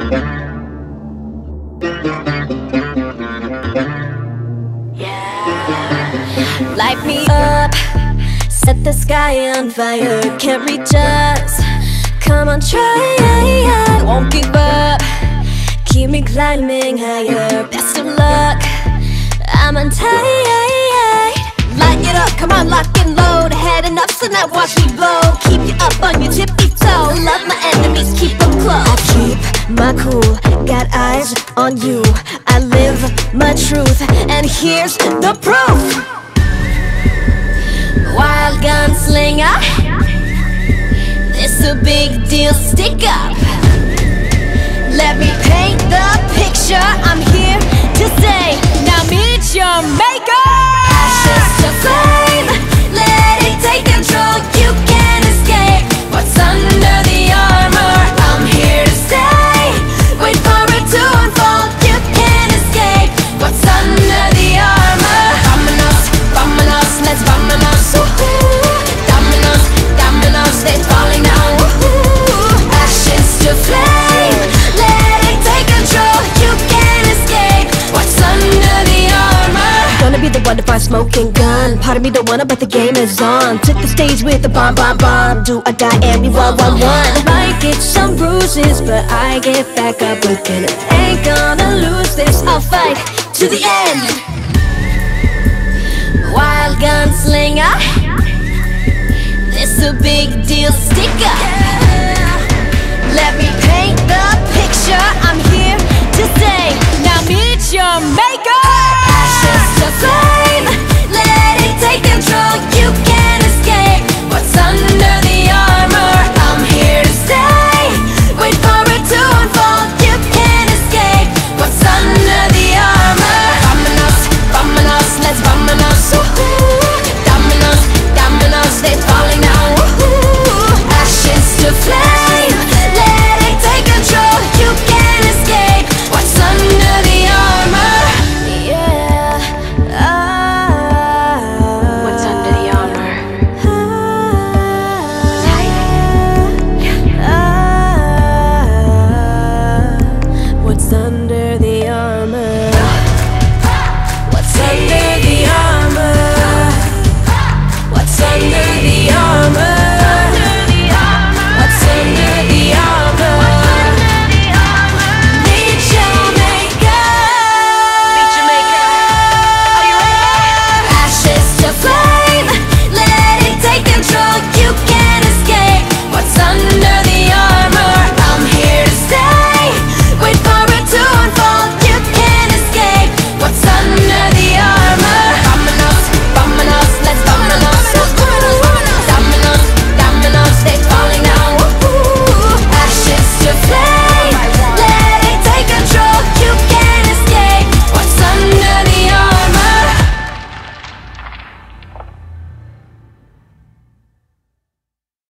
Light me up, set the sky on fire. Can't reach us, come on try. Won't give up, keep me climbing higher. Best of luck, I'm on tight. Light it up, come on, lock and load. Had enough, so now watch me blow. Keep you up on your tippy toe. Love my enemies, keep them close. I keep my cool, got eyes on you. I live my truth, and here's the proof. Wild gunslinger, this a big deal, stick up. Let me paint the picture, I'm here to say, now meet your maker. Ashes to flame, let it take control. You can't escape what's under the armor. I'm here to stay, wait for it to unfold. You can't escape what's under the armor. Vámonos, vámonos, let's vámonos. Dominoes, dominoes, they're falling down. Ashes to flame, let it take control. You can't escape what's under the armor. Gonna be the one to find smoking gun. Part of me don't wanna, but the game is on. Took the stage with the bomb, bomb, bomb. Do or die, and we 1-1-1. Might get some bruises, but I get back up again. Ain't gonna lose this, I'll fight to the end. Wild gunslinger, this a big deal, stick up. Let me